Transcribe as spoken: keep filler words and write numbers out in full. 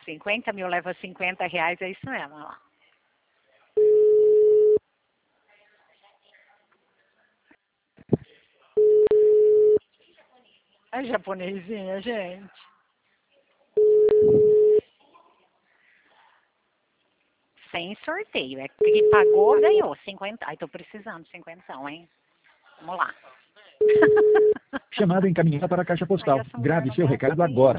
cinquenta mil leva cinquenta reais, é isso mesmo, olha lá. A japonesinha, gente. Sem sorteio. É que pagou, ganhou. cinquenta. Ai, tô precisando, cinquentão, hein? Vamos lá. Chamada encaminhada para a caixa postal. Ai, essa mulher Grave não seu me recado atende. agora.